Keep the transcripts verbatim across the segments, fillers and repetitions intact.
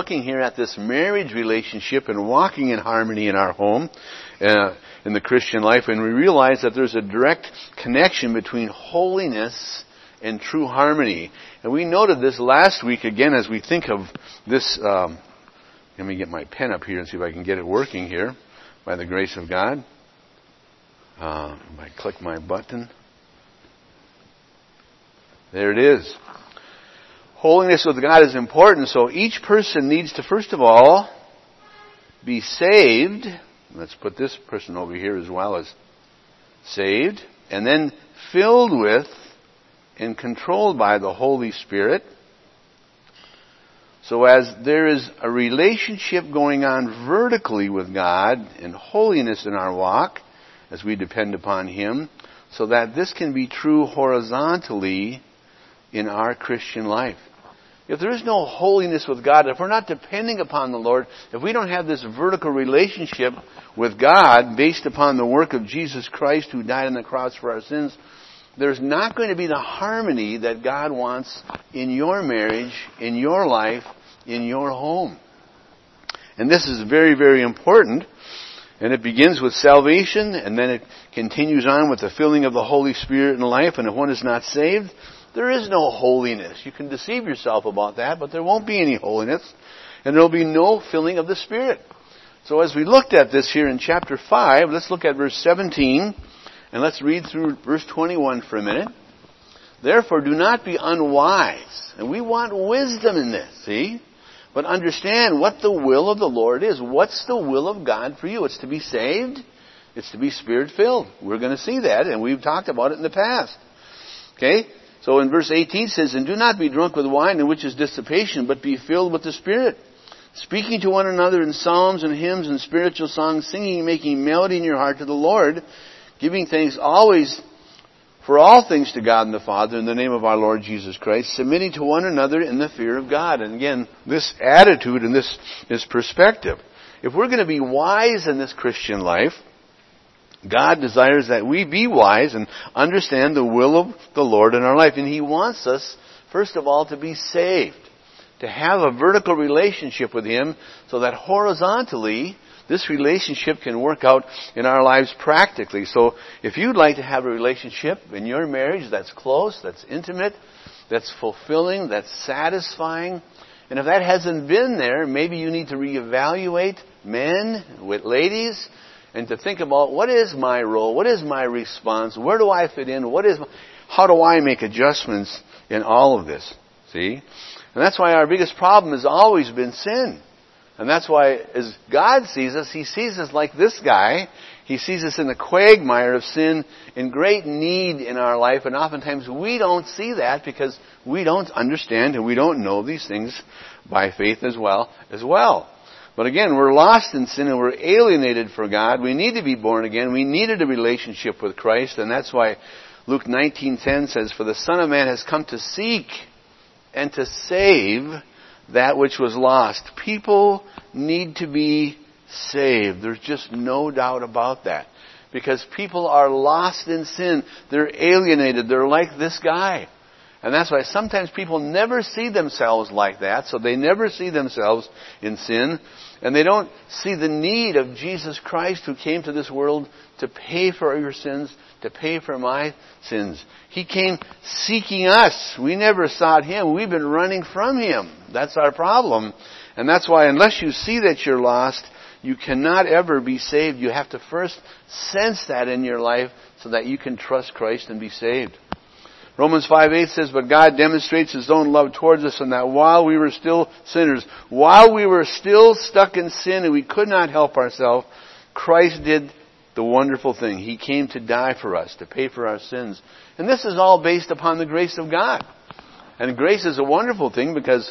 looking here at this marriage relationship and walking in harmony in our home, uh, in the Christian life, and we realize that there's a direct connection between holiness and true harmony. And we noted this last week again as we think of this. Um, let me get my pen up here and see if I can get it working here by the grace of God. Uh, if I click my button. There it is. Holiness with God is important, so each person needs to, first of all, be saved. Let's put this person over here as well as saved. And then filled with and controlled by the Holy Spirit. So as there is a relationship going on vertically with God and holiness in our walk, as we depend upon Him, so that this can be true horizontally in our Christian life. If there is no holiness with God, if we're not depending upon the Lord, if we don't have this vertical relationship with God based upon the work of Jesus Christ who died on the cross for our sins, there's not going to be the harmony that God wants in your marriage, in your life, in your home. And this is very, very important. And it begins with salvation, and then it continues on with the filling of the Holy Spirit in life. And if one is not saved, there is no holiness. You can deceive yourself about that, but there won't be any holiness. And there will be no filling of the Spirit. So as we looked at this here in chapter five, let's look at verse seventeen. And let's read through verse twenty-one for a minute. Therefore, do not be unwise. And we want wisdom in this, see? But understand what the will of the Lord is. What's the will of God for you? It's to be saved. It's to be Spirit-filled. We're going to see that, and we've talked about it in the past. Okay? So in verse eighteen it says, and do not be drunk with wine, in which is dissipation, but be filled with the Spirit, speaking to one another in psalms and hymns and spiritual songs, singing and making melody in your heart to the Lord, giving thanks always for all things to God and the Father in the name of our Lord Jesus Christ, submitting to one another in the fear of God. And again, this attitude and this, this perspective. If we're going to be wise in this Christian life, God desires that we be wise and understand the will of the Lord in our life. And He wants us, first of all, to be saved. To have a vertical relationship with Him so that horizontally this relationship can work out in our lives practically. So if you'd like to have a relationship in your marriage that's close, that's intimate, that's fulfilling, that's satisfying, and if that hasn't been there, maybe you need to reevaluate, men with ladies, and to think about what is my role, what is my response, where do I fit in, what is, my, how do I make adjustments in all of this? See? And that's why our biggest problem has always been sin. And that's why as God sees us, He sees us like this guy. He sees us in the quagmire of sin, in great need in our life. And oftentimes we don't see that because we don't understand and we don't know these things by faith as well. as well. But again, we're lost in sin and we're alienated from God. We need to be born again. We needed a relationship with Christ. And that's why Luke nineteen ten says, for the Son of Man has come to seek and to save that which was lost. People need to be saved. There's just no doubt about that. Because people are lost in sin. They're alienated. They're like this guy. And that's why sometimes people never see themselves like that. So they never see themselves in sin. And they don't see the need of Jesus Christ who came to this world to pay for your sins, to pay for my sins. He came seeking us. We never sought Him. We've been running from Him. That's our problem. And that's why unless you see that you're lost, you cannot ever be saved. You have to first sense that in your life so that you can trust Christ and be saved. Romans five eight says, but God demonstrates His own love towards us in that while we were still sinners, while we were still stuck in sin and we could not help ourselves, Christ did the wonderful thing. He came to die for us, to pay for our sins. And this is all based upon the grace of God. And grace is a wonderful thing because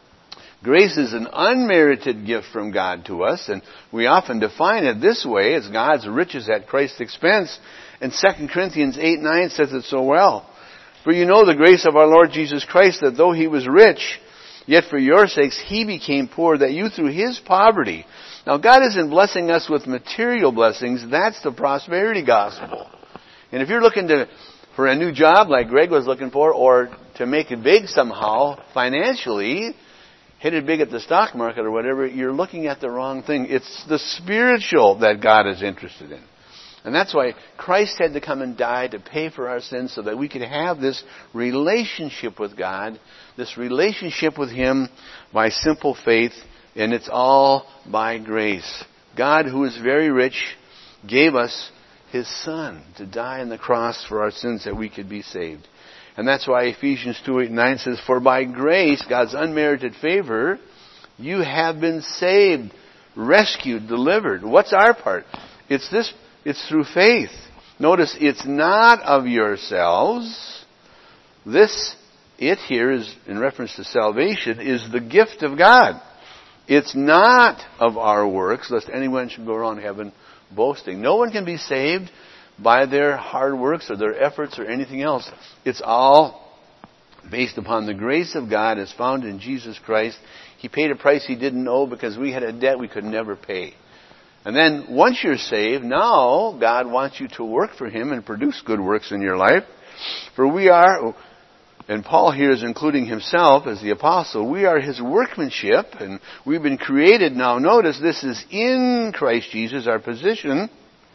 grace is an unmerited gift from God to us. And we often define it this way, as God's riches at Christ's expense. And Second Corinthians eight nine says it so well. For you know the grace of our Lord Jesus Christ, that though He was rich, yet for your sakes He became poor, that you through His poverty. Now God isn't blessing us with material blessings. That's the prosperity gospel. And if you're looking to for a new job like Greg was looking for, or to make it big somehow financially, hit it big at the stock market or whatever, you're looking at the wrong thing. It's the spiritual that God is interested in. And that's why Christ had to come and die to pay for our sins so that we could have this relationship with God, this relationship with Him by simple faith, and it's all by grace. God, who is very rich, gave us His Son to die on the cross for our sins that we could be saved. And that's why Ephesians two, eight, and nine says, for by grace, God's unmerited favor, you have been saved, rescued, delivered. What's our part? It's this, it's through faith. Notice, it's not of yourselves. This, it here is, in reference to salvation, is the gift of God. It's not of our works, lest anyone should go around heaven boasting. No one can be saved by their hard works or their efforts or anything else. It's all based upon the grace of God as found in Jesus Christ. He paid a price He didn't owe because we had a debt we could never pay. And then once you're saved, now God wants you to work for Him and produce good works in your life. For we are, and Paul here is including himself as the apostle, we are His workmanship, and we've been created now. Notice this is in Christ Jesus, our position,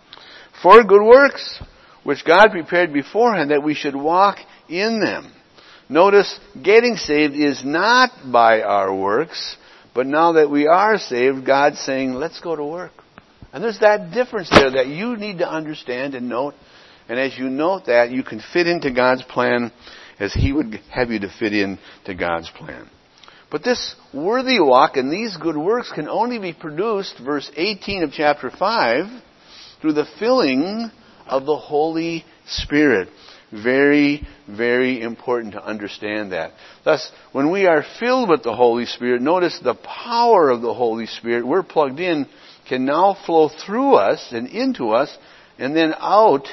for good works, which God prepared beforehand that we should walk in them. Notice, getting saved is not by our works, but now that we are saved, God's saying, let's go to work. And there's that difference there that you need to understand and note. And as you note that, you can fit into God's plan as He would have you to fit in to God's plan. But this worthy walk and these good works can only be produced, verse eighteen of chapter five, through the filling of the Holy Spirit. Very, very important to understand that. Thus, when we are filled with the Holy Spirit, notice the power of the Holy Spirit, we're plugged in, can now flow through us and into us, and then out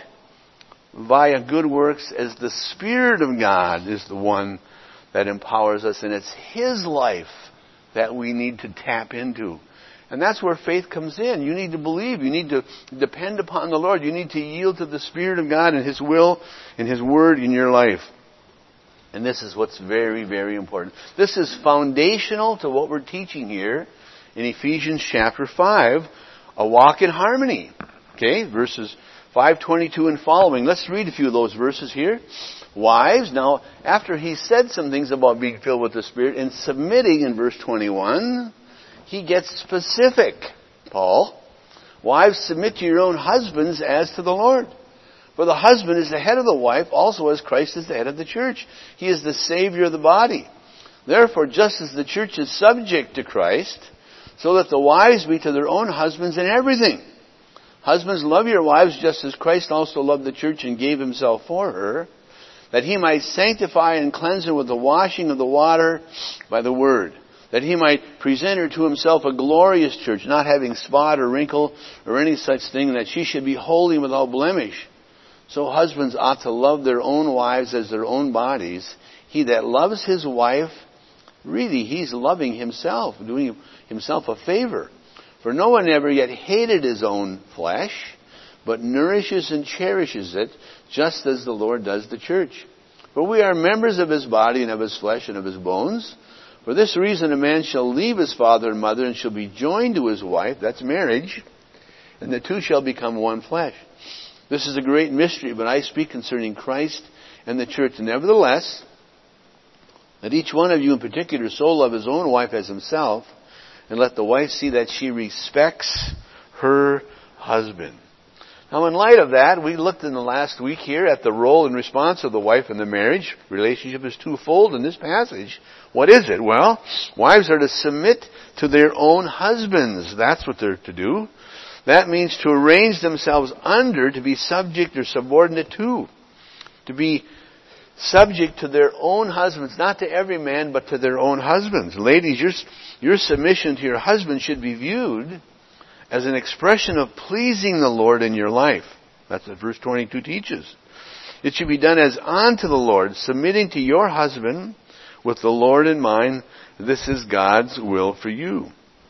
via good works as the Spirit of God is the one that empowers us, and it's His life that we need to tap into. And that's where faith comes in. You need to believe. You need to depend upon the Lord. You need to yield to the Spirit of God and His will and His Word in your life. And this is what's very, very important. This is foundational to what we're teaching here in Ephesians chapter five, a walk in harmony. Okay, verses five twenty-two and following. Let's read a few of those verses here. Wives, now, after he said some things about being filled with the Spirit and submitting in verse twenty-one, he gets specific, Paul. Wives, submit to your own husbands as to the Lord. For the husband is the head of the wife, also as Christ is the head of the church. He is the Savior of the body. Therefore, just as the church is subject to Christ, so that the wives be to their own husbands in everything. Husbands, love your wives just as Christ also loved the church and gave Himself for her, that He might sanctify and cleanse her with the washing of the water by the word, that He might present her to Himself a glorious church, not having spot or wrinkle or any such thing, that she should be holy without blemish. So husbands ought to love their own wives as their own bodies. He that loves his wife, really, he's loving himself, doing himself a favor. For no one ever yet hated his own flesh, but nourishes and cherishes it, just as the Lord does the church. For we are members of His body and of His flesh and of His bones. For this reason a man shall leave his father and mother and shall be joined to his wife, that's marriage, and the two shall become one flesh. This is a great mystery, but I speak concerning Christ and the church. Nevertheless, let each one of you in particular so love his own wife as himself, and let the wife see that she respects her husband. Now, in light of that, we looked in the last week here at the role and response of the wife in the marriage. Relationship is twofold in this passage. What is it? Well, wives are to submit to their own husbands. That's what they're to do. That means to arrange themselves under, to be subject or subordinate to. To be subject to their own husbands, not to every man, but to their own husbands. Ladies, your, your submission to your husband should be viewed as an expression of pleasing the Lord in your life. That's what verse twenty-two teaches. It should be done as unto the Lord, submitting to your husband with the Lord in mind. This is God's will for you.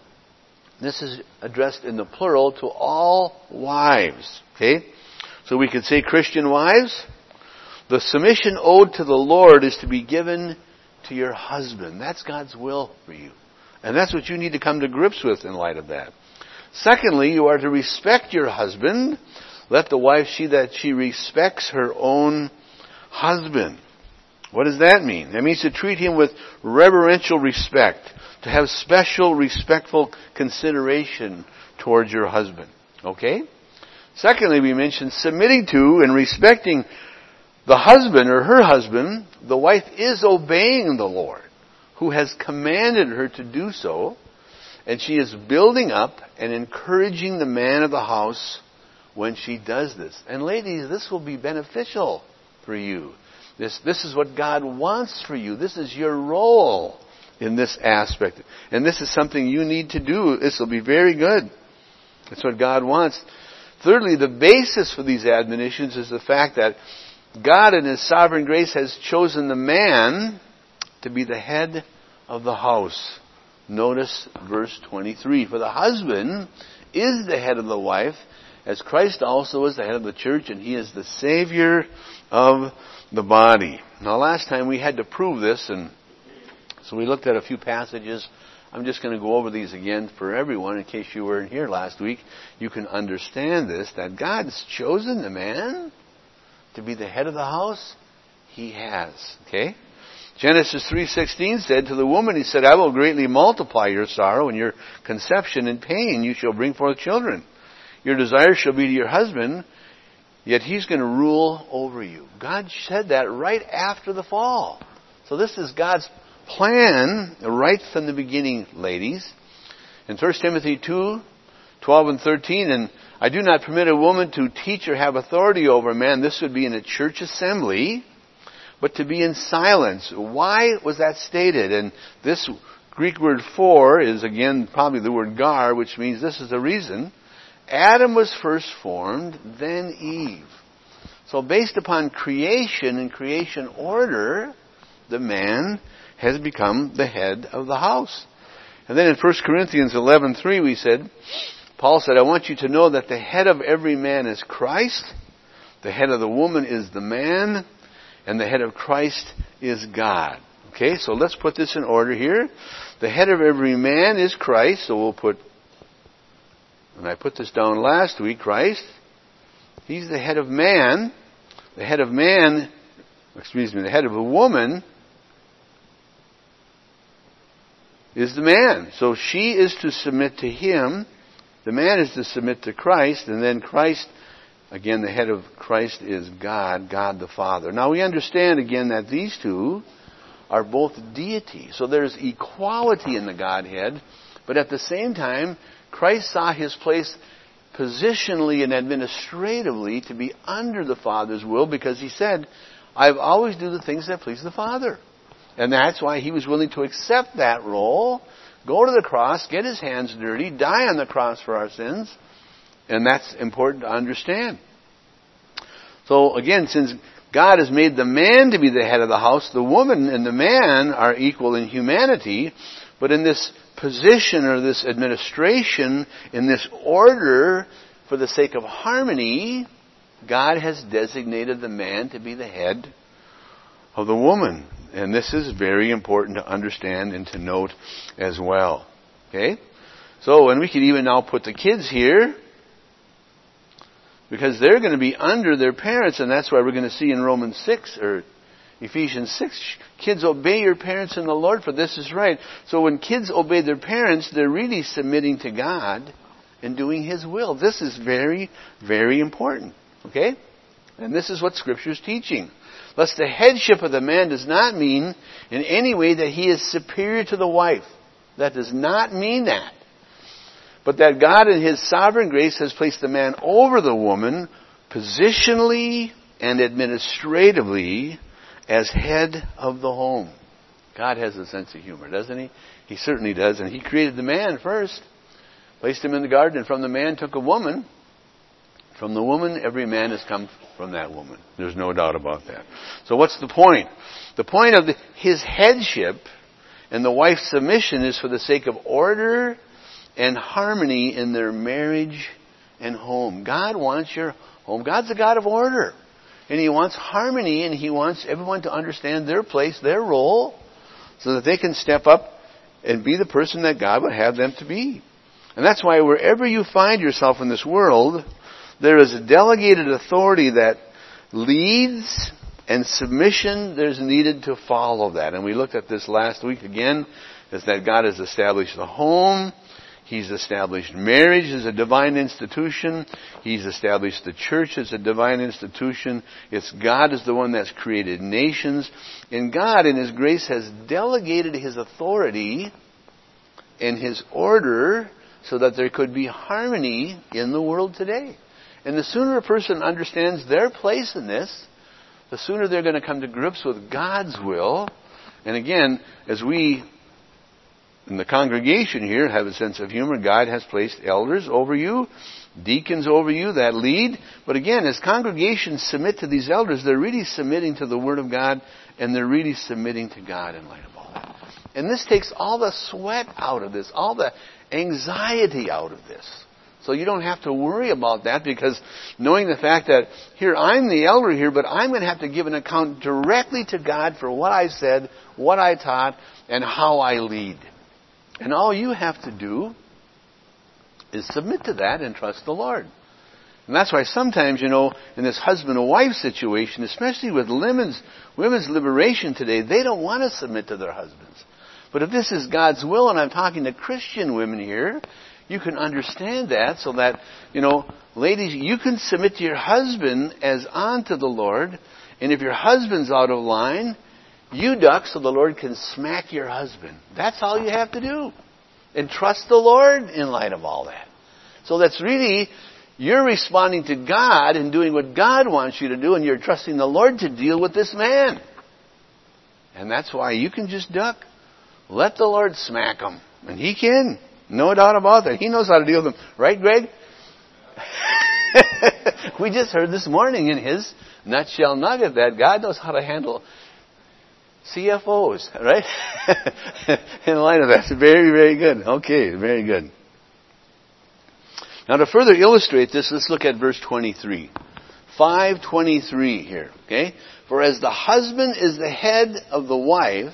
This is addressed in the plural to all wives. Okay? So we could say, Christian wives, the submission owed to the Lord is to be given to your husband. That's God's will for you. And that's what you need to come to grips with in light of that. Secondly, you are to respect your husband. Let the wife see that she respects her own husband. What does that mean? That means to treat him with reverential respect, to have special respectful consideration towards your husband. Okay? Secondly, we mentioned submitting to and respecting the husband or her husband. The wife is obeying the Lord, who has commanded her to do so, and she is building up and encouraging the man of the house when she does this. And ladies, this will be beneficial for you. This, this is what God wants for you. This is your role in this aspect. And this is something you need to do. This will be very good. That's what God wants. Thirdly, the basis for these admonitions is the fact that God in His sovereign grace has chosen the man to be the head of the house. Notice verse twenty-three. For the husband is the head of the wife, as Christ also is the head of the church, and He is the Savior of the body. Now, last time we had to prove this, and so we looked at a few passages. I'm just going to go over these again for everyone in case you weren't here last week. You can understand this, that God's chosen the man to be the head of the house. He has. Okay? Genesis three sixteen said, to the woman He said, I will greatly multiply your sorrow and your conception and pain. You shall bring forth children. Your desire shall be to your husband, yet he's going to rule over you. God said that right after the fall. So this is God's plan right from the beginning, ladies. In First Timothy two twelve and thirteen, and I do not permit a woman to teach or have authority over a man. This would be in a church assembly, but to be in silence. Why was that stated? And this Greek word for is again probably the word gar, which means this is the reason. Adam was first formed, then Eve. So based upon creation and creation order, the man has become the head of the house. And then in First Corinthians eleven three we said, Paul said, I want you to know that the head of every man is Christ, the head of the woman is the man, and the head of Christ is God. Okay, so let's put this in order here. The head of every man is Christ, so we'll put, and I put this down last week, Christ. He's the head of man. The head of man, excuse me, the head of a woman is the man. So she is to submit to him. The man is to submit to Christ. And then Christ, again, the head of Christ is God, God the Father. Now we understand again that these two are both deity. So there's equality in the Godhead. But at the same time, Christ saw His place positionally and administratively to be under the Father's will, because He said, I've always do the things that please the Father. And that's why He was willing to accept that role, go to the cross, get His hands dirty, die on the cross for our sins. And that's important to understand. So again, since God has made the man to be the head of the house, the woman and the man are equal in humanity, but in this position or this administration, in this order, for the sake of harmony, God has designated the man to be the head of the woman. And this is very important to understand and to note as well. Okay? So, and we can even now put the kids here, because they're going to be under their parents, and that's why we're going to see in Romans six, or Ephesians six, kids, obey your parents in the Lord, for this is right. So when kids obey their parents, they're really submitting to God and doing His will. This is very, very important. Okay? And this is what Scripture is teaching. Thus, the headship of the man does not mean in any way that he is superior to the wife. That does not mean that. But that God in His sovereign grace has placed the man over the woman positionally and administratively as head of the home. God has a sense of humor, doesn't He? He certainly does. And He created the man first, placed him in the garden, and from the man took a woman. From the woman, every man has come from that woman. There's no doubt about that. So what's the point? The point of the, his headship and the wife's submission is for the sake of order and harmony in their marriage and home. God wants your home. God's a God of order. And He wants harmony, and He wants everyone to understand their place, their role, so that they can step up and be the person that God would have them to be. And that's why wherever you find yourself in this world, there is a delegated authority that leads, and submission there's needed to follow that. And we looked at this last week again, is that God has established the home. He's established marriage as a divine institution. He's established the church as a divine institution. It's God is the one that's created nations. And God, in His grace, has delegated His authority and His order so that there could be harmony in the world today. And the sooner a person understands their place in this, the sooner they're going to come to grips with God's will. And again, as we in the congregation here have a sense of humor, God has placed elders over you, deacons over you that lead. But again, as congregations submit to these elders, they're really submitting to the Word of God, and they're really submitting to God in light of all that. And this takes all the sweat out of this, all the anxiety out of this. So you don't have to worry about that, because knowing the fact that here I'm the elder here, but I'm going to have to give an account directly to God for what I said, what I taught, and how I lead. And all you have to do is submit to that and trust the Lord. And that's why sometimes, you know, in this husband and wife situation, especially with women's, women's liberation today, they don't want to submit to their husbands. But if this is God's will, and I'm talking to Christian women here, you can understand that so that, you know, ladies, you can submit to your husband as unto the Lord. And if your husband's out of line, you duck so the Lord can smack your husband. That's all you have to do. And trust the Lord in light of all that. So that's really, you're responding to God and doing what God wants you to do, and you're trusting the Lord to deal with this man. And that's why you can just duck. Let the Lord smack him. And He can. No doubt about that. He knows how to deal with them. Right, Greg? We just heard this morning in his nutshell nugget that God knows how to handle C F Os, right? In light of that. Very, very good. Okay, very good. Now to further illustrate this, let's look at verse twenty-three. five twenty-three here, okay? For as the husband is the head of the wife,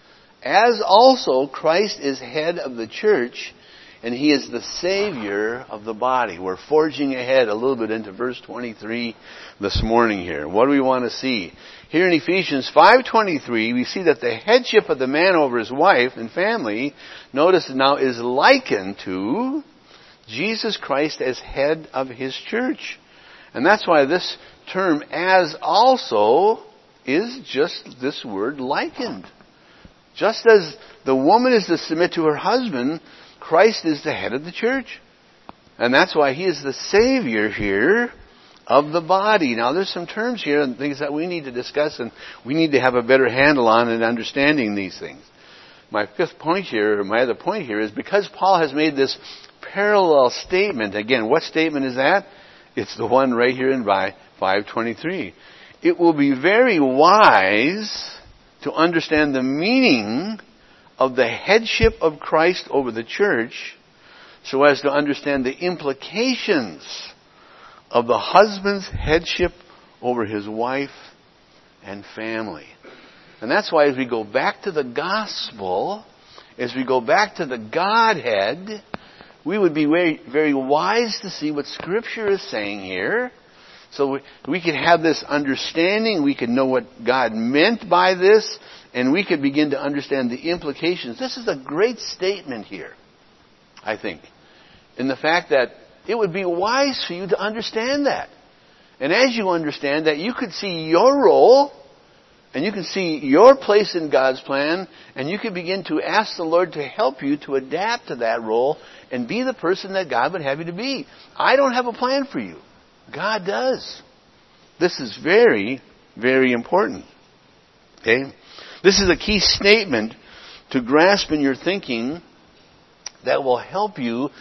as also Christ is head of the church, and He is the Savior of the body. We're forging ahead a little bit into verse twenty-three this morning here. What do we want to see? Here in Ephesians five twenty-three, we see that the headship of the man over his wife and family, notice now, is likened to Jesus Christ as head of His church. And that's why this term, as also, is just this word, likened. Just as the woman is to submit to her husband, Christ is the head of the church. And that's why He is the Savior here of the body. Now there's some terms here and things that we need to discuss, and we need to have a better handle on in understanding these things. My fifth point here, or my other point here, is because Paul has made this parallel statement. Again, what statement is that? It's the one right here in five twenty-three. It will be very wise to understand the meaning of the headship of Christ over the church, so as to understand the implications of the husband's headship over his wife and family. And that's why as we go back to the gospel, as we go back to the Godhead, we would be very, very wise to see what Scripture is saying here. So we, we could have this understanding, we could know what God meant by this, and we could begin to understand the implications. This is a great statement here, I think, in the fact that it would be wise for you to understand that. And as you understand that, you could see your role, and you can see your place in God's plan, and you can begin to ask the Lord to help you to adapt to that role and be the person that God would have you to be. I don't have a plan for you. God does. This is very, very important. Okay? This is a key statement to grasp in your thinking that will help you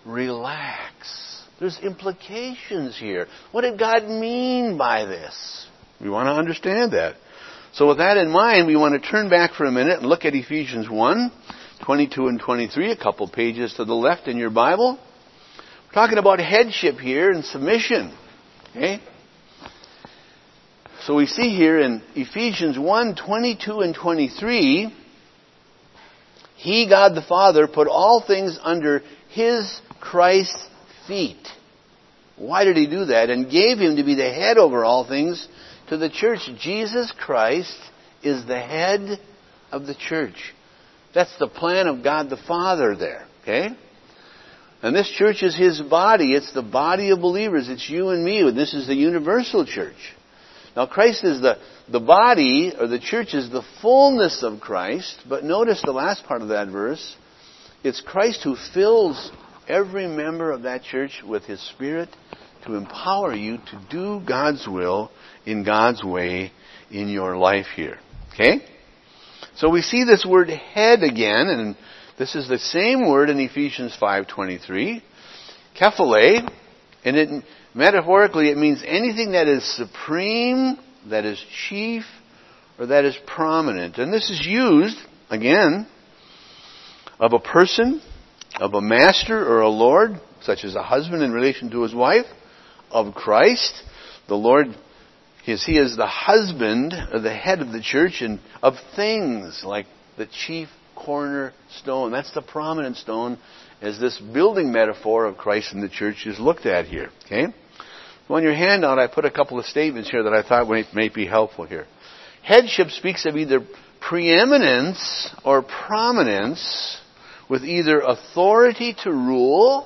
relax. There's implications here. What did God mean by this? We want to understand that. So with that in mind, we want to turn back for a minute and look at Ephesians one, twenty-two and twenty-three, a couple pages to the left in your Bible. We're talking about headship here and submission. Okay? So we see here in Ephesians one, twenty-two and twenty-three, He, God the Father, put all things under His, Christ's feet. Why did He do that? And gave Him to be the head over all things to the church. Jesus Christ is the head of the church. That's the plan of God the Father there. Okay? And this church is His body. It's the body of believers. It's you and me. This is the universal church. Now Christ is the, the body, or the church is the fullness of Christ. But notice the last part of that verse. It's Christ who fills every member of that church with His Spirit to empower you to do God's will in God's way in your life here. Okay? So we see this word head again, and this is the same word in Ephesians five twenty-three, kephale, and it metaphorically it means anything that is supreme, that is chief, or that is prominent. And this is used, again, of a person, of a master or a lord, such as a husband in relation to his wife, of Christ. The Lord, his, He is the husband, or the head of the church, and of things like the chief cornerstone. That's the prominent stone as this building metaphor of Christ and the church is looked at here. Okay? On your handout, I put a couple of statements here that I thought might, might be helpful here. Headship speaks of either preeminence or prominence with either authority to rule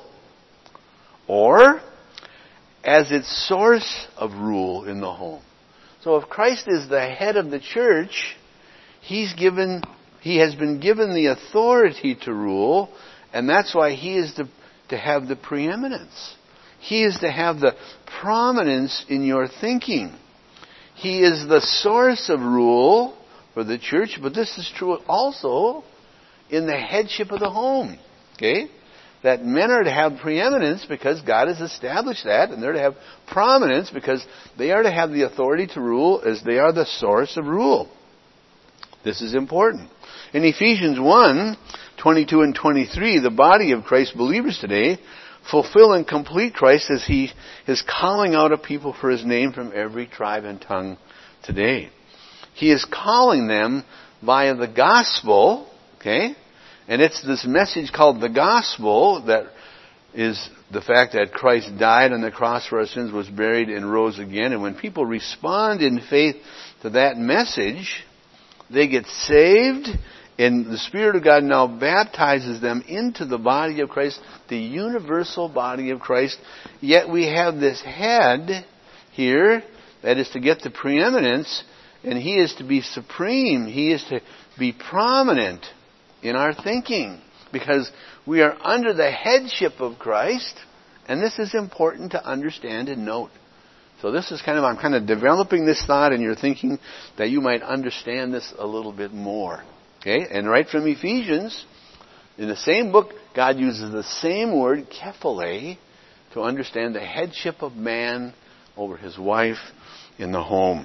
or as its source of rule in the home. So if Christ is the head of the church, He's given, He has been given the authority to rule, and that's why He is to, to have the preeminence. He is to have the prominence in your thinking. He is the source of rule for the church, but this is true also in the headship of the home. Okay? That men are to have preeminence because God has established that, and they're to have prominence because they are to have the authority to rule as they are the source of rule. This is important. In Ephesians one, twenty-two and twenty-three, the body of Christ's believers today fulfill and complete Christ as He is calling out a people for His name from every tribe and tongue today. He is calling them via the gospel, okay? And it's this message called the gospel that is the fact that Christ died on the cross for our sins, was buried, and rose again. And when people respond in faith to that message, they get saved, and the Spirit of God now baptizes them into the body of Christ, the universal body of Christ. Yet we have this head here that is to get the preeminence, and He is to be supreme. He is to be prominent in our thinking, because we are under the headship of Christ, and this is important to understand and note. So this is kind of, I'm kind of developing this thought in your thinking that you might understand this a little bit more. Okay? And right from Ephesians, in the same book, God uses the same word, kephale, to understand the headship of man over his wife in the home.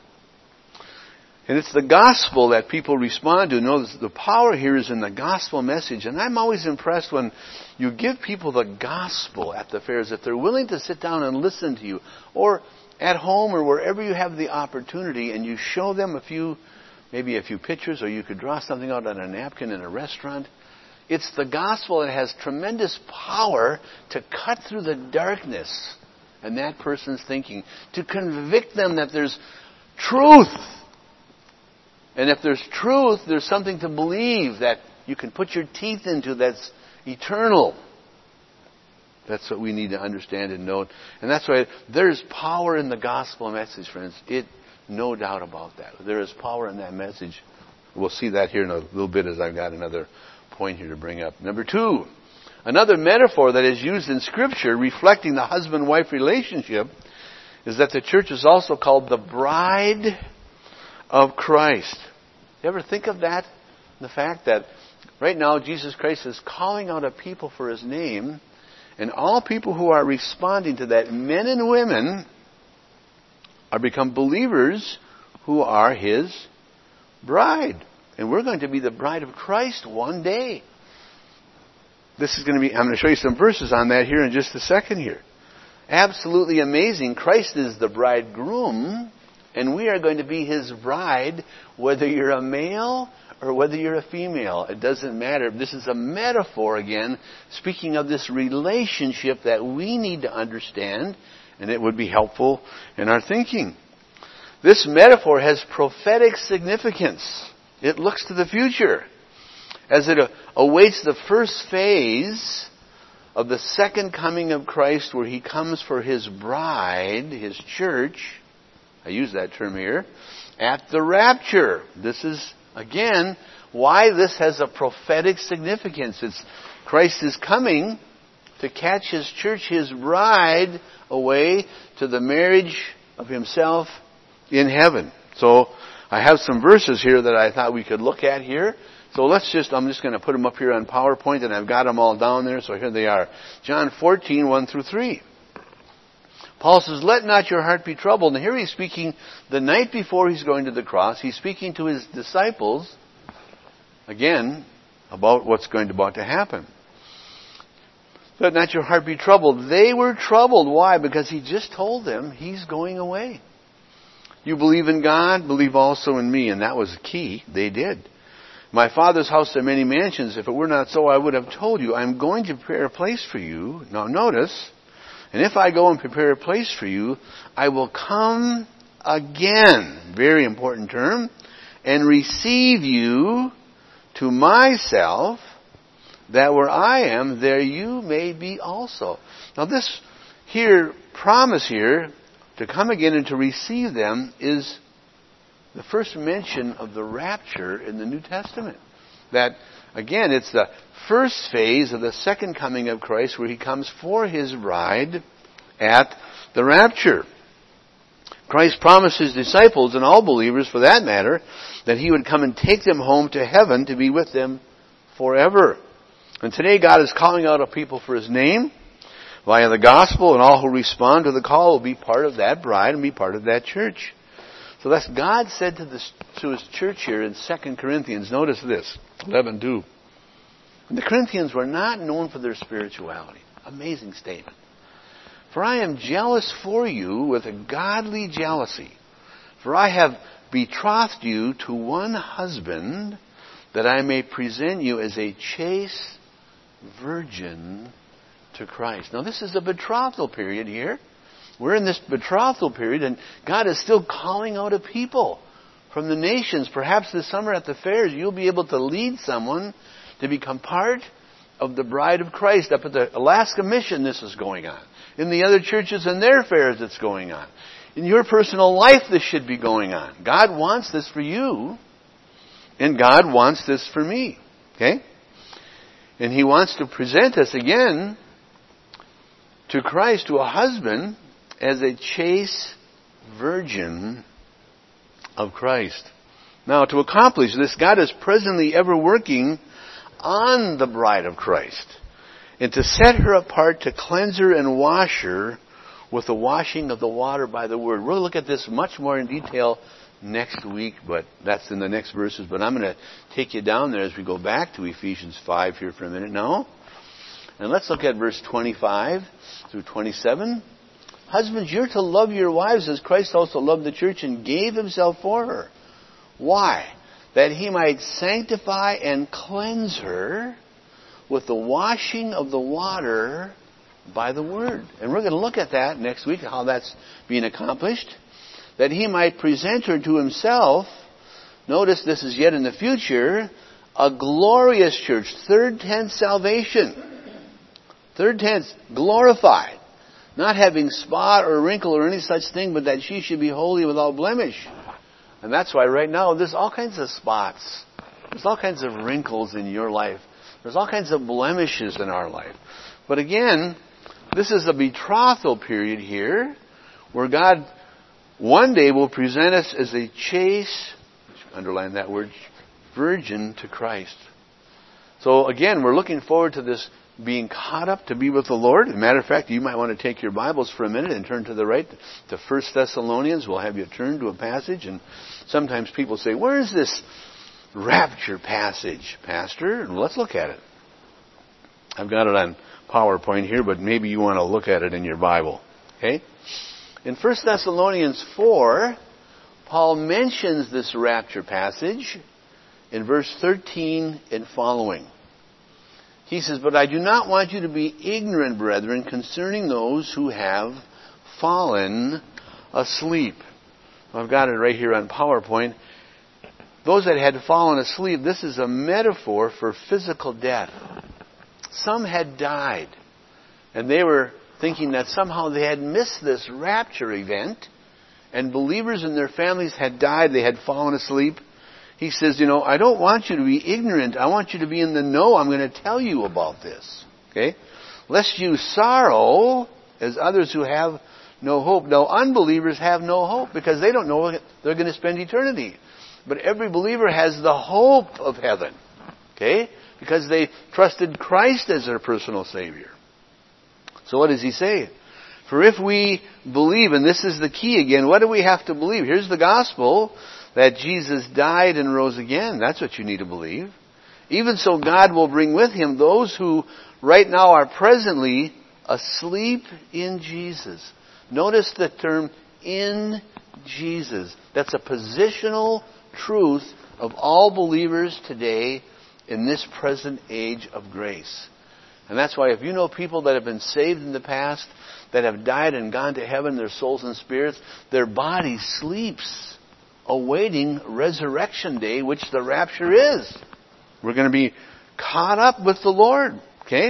And it's the gospel that people respond to. Notice the power here is in the gospel message. And I'm always impressed when you give people the gospel at the fairs, if they're willing to sit down and listen to you, or at home or wherever you have the opportunity, and you show them a few, maybe a few pictures, or you could draw something out on a napkin in a restaurant. It's the gospel that has tremendous power to cut through the darkness in that person's thinking, to convict them that there's truth. And if there's truth, there's something to believe that you can put your teeth into that's eternal. That's what we need to understand and know. And that's why there's power in the gospel message, friends. It, no doubt about that. There is power in that message. We'll see that here in a little bit as I've got another point here to bring up. Number two, another metaphor that is used in Scripture reflecting the husband-wife relationship is that the church is also called the bride of Christ. You ever think of that? The fact that right now Jesus Christ is calling out a people for His name, and all people who are responding to that, men and women, are become believers who are His bride. And we're going to be the bride of Christ one day. This is going to be, I'm going to show you some verses on that here in just a second here. Absolutely amazing. Christ is the bridegroom, and we are going to be His bride, whether you're a male or whether you're a female. It doesn't matter. This is a metaphor again, speaking of this relationship that we need to understand, and it would be helpful in our thinking. This metaphor has prophetic significance. It looks to the future as it awaits the first phase of the second coming of Christ, where He comes for His bride, His church. I use that term here, at the rapture. This is, again, why this has a prophetic significance. It's Christ is coming to catch His church, His bride, away to the marriage of Himself in heaven. So I have some verses here that I thought we could look at here. So let's just, I'm just going to put them up here on PowerPoint, and I've got them all down there, so here they are. John fourteen, one through three. Paul says, "Let not your heart be troubled." And here he's speaking the night before he's going to the cross. He's speaking to his disciples, again, about what's going to, about to happen. "Let not your heart be troubled." They were troubled. Why? Because he just told them he's going away. "You believe in God, believe also in me." And that was the key. They did. "My Father's house are many mansions. If it were not so, I would have told you. I'm going to prepare a place for you." Now notice, "And if I go and prepare a place for you, I will come again," very important term, "and receive you to myself, that where I am, there you may be also." Now this here, promise here, to come again and to receive them, is the first mention of the rapture in the New Testament. That, again, it's the first phase of the second coming of Christ, where He comes for His bride at the rapture. Christ promised His disciples, and all believers for that matter, that He would come and take them home to heaven to be with them forever. And today God is calling out a people for His name via the gospel, and all who respond to the call will be part of that bride and be part of that church. So that's God said to, this, to His church here in Second Corinthians. Notice this, eleven two. The Corinthians were not known for their spirituality. Amazing statement. "For I am jealous for you with a godly jealousy. For I have betrothed you to one husband, that I may present you as a chaste virgin to Christ." Now this is a betrothal period here. We're in this betrothal period, and God is still calling out a people from the nations. Perhaps this summer at the fairs, you'll be able to lead someone to become part of the bride of Christ. Up at the Alaska Mission, this is going on. In the other churches and their fairs, it's going on. In your personal life, this should be going on. God wants this for you, and God wants this for me. Okay? And He wants to present us again to Christ, to a husband, as a chaste virgin of Christ. Now, to accomplish this, God is presently ever working on the bride of Christ, and to set her apart, to cleanse her and wash her with the washing of the water by the word. We'll look at this much more in detail next week, but that's in the next verses. But I'm going to take you down there as we go back to Ephesians five here for a minute now. And let's look at verse twenty-five through twenty-seven. "Husbands, you're to love your wives as Christ also loved the church and gave Himself for her." Why? "That He might sanctify and cleanse her with the washing of the water by the word." And we're going to look at that next week, how that's being accomplished. "That He might present her to Himself," notice this is yet in the future, "a glorious church." Third tense salvation. Third tense, glorified. "Not having spot or wrinkle or any such thing, but that she should be holy without blemish." And that's why right now there's all kinds of spots. There's all kinds of wrinkles in your life. There's all kinds of blemishes in our life. But again, this is a betrothal period here, where God one day will present us as a chaste, underline that word, virgin to Christ. So again, we're looking forward to this being caught up to be with the Lord. As a matter of fact, you might want to take your Bibles for a minute and turn to the right to First Thessalonians. We'll have you turn to a passage. And sometimes people say, "Where is this rapture passage, Pastor?" And let's look at it. I've got it on PowerPoint here, but maybe you want to look at it in your Bible. Okay? In First Thessalonians four, Paul mentions this rapture passage in verse thirteen and following. He says, "But I do not want you to be ignorant, brethren, concerning those who have fallen asleep." I've got it right here on PowerPoint. Those that had fallen asleep, this is a metaphor for physical death. Some had died, and they were thinking that somehow they had missed this rapture event, and believers and their families had died, they had fallen asleep. He says, you know, I don't want you to be ignorant. I want you to be in the know. I'm going to tell you about this. Okay? Lest you sorrow as others who have no hope. Now, unbelievers have no hope because they don't know they're going to spend eternity. But every believer has the hope of heaven. Okay? Because they trusted Christ as their personal Savior. So what does he say? For if we believe, and this is the key again, what do we have to believe? Here's the gospel, that Jesus died and rose again. That's what you need to believe. Even so, God will bring with him those who right now are presently asleep in Jesus. Notice the term, in Jesus. That's a positional truth of all believers today in this present age of grace. And that's why if you know people that have been saved in the past, that have died and gone to heaven, their souls and spirits, their body sleeps, awaiting resurrection day, which the rapture is. We're going to be caught up with the Lord. Okay?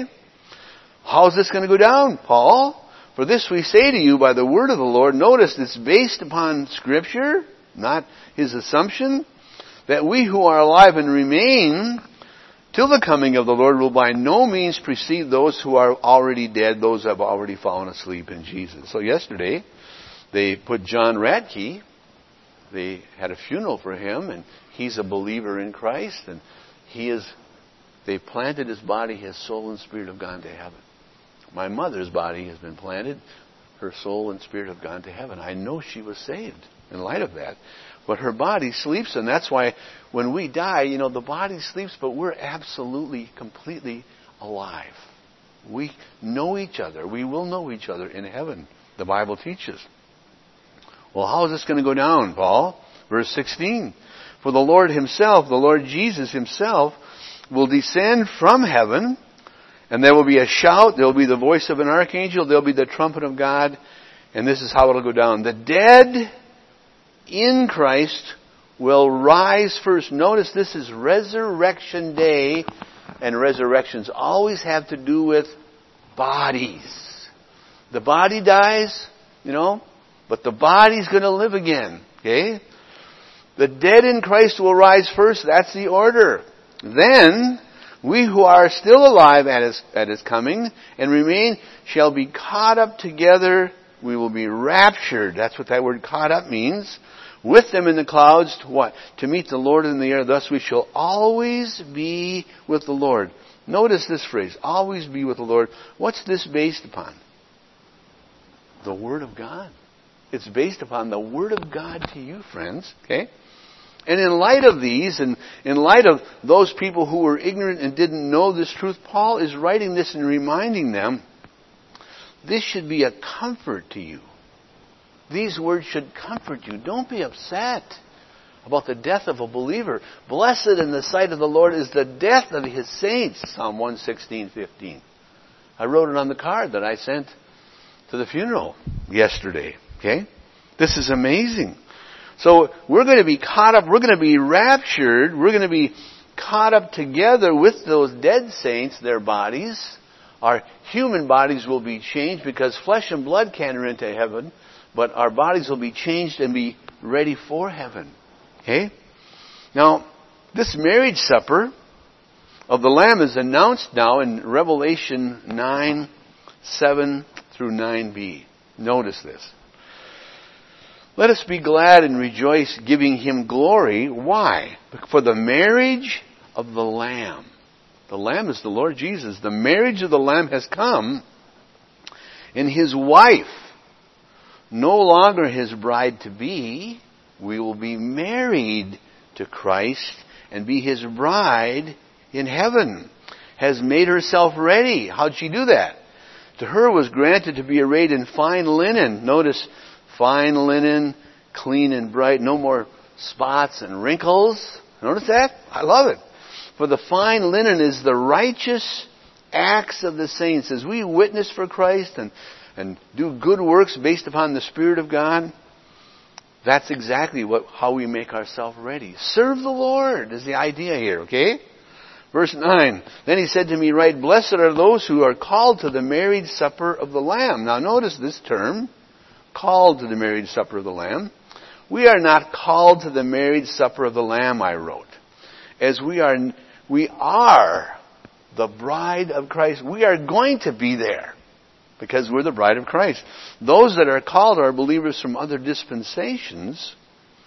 How is this going to go down, Paul? For this we say to you by the word of the Lord. Notice it's based upon Scripture, not his assumption, that we who are alive and remain till the coming of the Lord will by no means precede those who are already dead, those who have already fallen asleep in Jesus. So yesterday, they put John Radke, they had a funeral for him, and he's a believer in Christ, and he is, they planted his body, his soul and spirit have gone to heaven. My mother's body has been planted, her soul and spirit have gone to heaven. I know she was saved in light of that. But her body sleeps, and that's why when we die, you know, the body sleeps, but we're absolutely, completely alive. We know each other. We will know each other in heaven, the Bible teaches. Well, how is this going to go down, Paul? Verse sixteen. For the Lord himself, the Lord Jesus himself, will descend from heaven, and there will be a shout, there will be the voice of an archangel, there will be the trumpet of God, and this is how it will go down. The dead in Christ will rise first. Notice this is resurrection day, and resurrections always have to do with bodies. The body dies, you know, but the body's going to live again. Okay? The dead in Christ will rise first. That's the order. Then, we who are still alive at his, at his coming and remain shall be caught up together. We will be raptured. That's what that word caught up means. With them in the clouds to what? To meet the Lord in the air. Thus we shall always be with the Lord. Notice this phrase, always be with the Lord. What's this based upon? The Word of God. It's based upon the Word of God to you, friends. Okay? And in light of these, and in light of those people who were ignorant and didn't know this truth, Paul is writing this and reminding them, this should be a comfort to you. These words should comfort you. Don't be upset about the death of a believer. Blessed in the sight of the Lord is the death of his saints. Psalm one sixteen fifteen. I wrote it on the card that I sent to the funeral yesterday. Okay? This is amazing. So we're going to be caught up, we're going to be raptured, we're going to be caught up together with those dead saints, their bodies. Our human bodies will be changed because flesh and blood can't enter into heaven, but our bodies will be changed and be ready for heaven. Okay? Now, this marriage supper of the Lamb is announced now in Revelation nine, seven through nine b. Notice this. Let us be glad and rejoice, giving him glory. Why? For the marriage of the Lamb. The Lamb is the Lord Jesus. The marriage of the Lamb has come, and his wife, no longer his bride to be, we will be married to Christ and be his bride in heaven, has made herself ready. How'd she do that? To her was granted to be arrayed in fine linen. Notice, fine linen, clean and bright, no more spots and wrinkles. Notice that? I love it. For the fine linen is the righteous acts of the saints. As we witness for Christ and, and do good works based upon the Spirit of God, that's exactly what how we make ourselves ready. Serve the Lord is the idea here, okay? Verse nine, then he said to me, right, blessed are those who are called to the marriage supper of the Lamb. Now notice this term, called to the marriage supper of the Lamb. We are not called to the marriage supper of the Lamb, I wrote. As we are, we are the bride of Christ. We are going to be there because we're the bride of Christ. Those that are called are believers from other dispensations,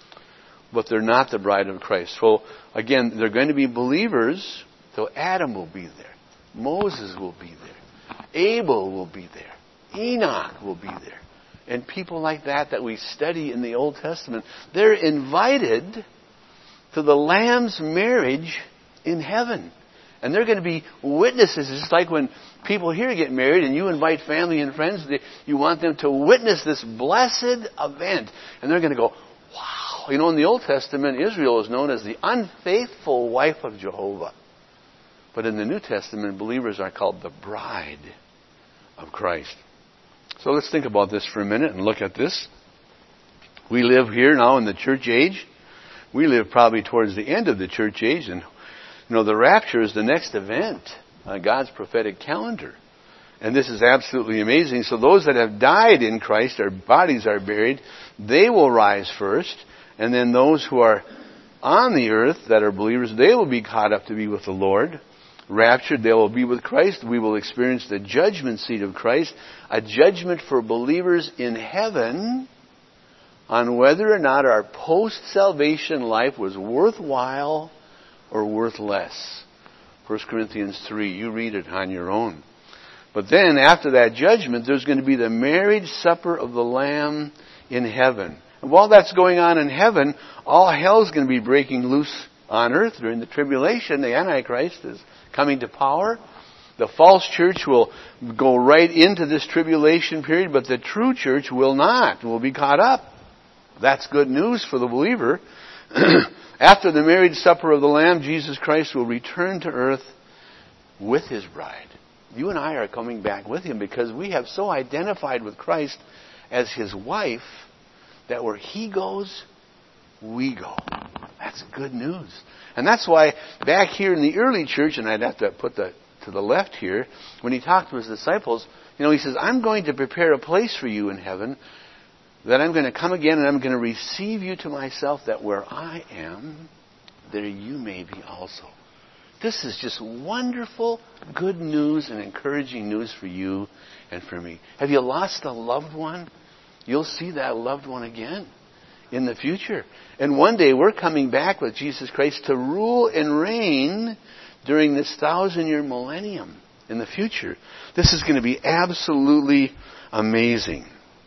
but they're not the bride of Christ. So again, they're going to be believers. So Adam will be there. Moses will be there. Abel will be there. Enoch will be there. And people like that that we study in the Old Testament, they're invited to the Lamb's marriage in heaven. And they're going to be witnesses. It's like when people here get married and you invite family and friends, they, you want them to witness this blessed event. And they're going to go, wow. You know, in the Old Testament, Israel is known as the unfaithful wife of Jehovah. But in the New Testament, believers are called the bride of Christ. So let's think about this for a minute and look at this. We live here now in the church age. We live probably towards the end of the church age. And, you know, the rapture is the next event on God's prophetic calendar. And this is absolutely amazing. So those that have died in Christ, their bodies are buried, they will rise first. And then those who are on the earth that are believers, they will be caught up to be with the Lord. Raptured, they will be with Christ. We will experience the judgment seat of Christ, a judgment for believers in heaven on whether or not our post-salvation life was worthwhile or worth less. First Corinthians three, you read it on your own. But then, after that judgment, there's going to be the marriage supper of the Lamb in heaven. And while that's going on in heaven, all hell's going to be breaking loose on earth during the tribulation. The Antichrist is coming to power. The false church will go right into this tribulation period, but the true church will not, will be caught up. That's good news for the believer. After the marriage supper of the Lamb, Jesus Christ will return to earth with His bride. You and I are coming back with Him because we have so identified with Christ as His wife that where He goes, we go. That's good news. And that's why back here in the early church, and I'd have to put the to the left here, when He talked to His disciples, you know, He says, I'm going to prepare a place for you in heaven, that I'm going to come again and I'm going to receive you to myself, that where I am, there you may be also. This is just wonderful, good news and encouraging news for you and for me. Have you lost a loved one? You'll see that loved one again in the future. And one day we're coming back with Jesus Christ to rule and reign during this thousand-year millennium in the future. This is going to be absolutely amazing.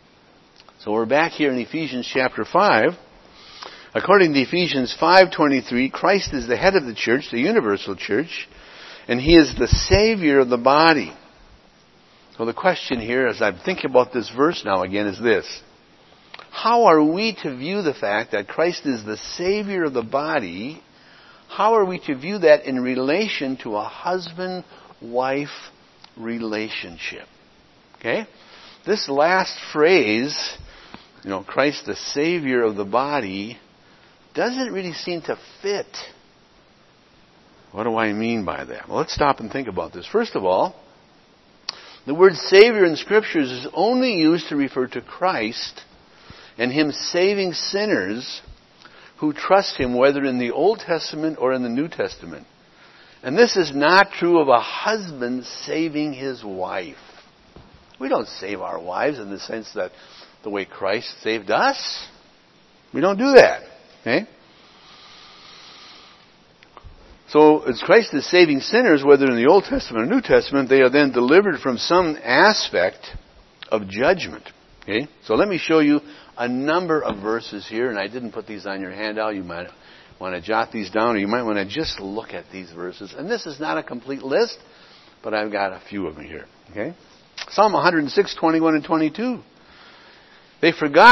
So we're back here in Ephesians chapter five. According to Ephesians five twenty-three, Christ is the head of the church, the universal church, and He is the Savior of the body. So the question here, as I'm thinking about this verse now again, is this. How are we to view the fact that Christ is the Savior of the body? How are we to view that in relation to a husband-wife relationship? Okay? This last phrase, you know, Christ the Savior of the body, doesn't really seem to fit. What do I mean by that? Well, let's stop and think about this. First of all, the word Savior in Scriptures is only used to refer to Christ and Him saving sinners who trust Him, whether in the Old Testament or in the New Testament. And this is not true of a husband saving his wife. We don't save our wives in the sense that the way Christ saved us. We don't do that. Okay? So, as Christ is saving sinners, whether in the Old Testament or New Testament, they are then delivered from some aspect of judgment. Okay? So let me show you a number of verses here, and I didn't put these on your handout. You might want to jot these down, or you might want to just look at these verses. And this is not a complete list, but I've got a few of them here. Okay? Psalm one oh six, twenty-one and twenty-two. They forgot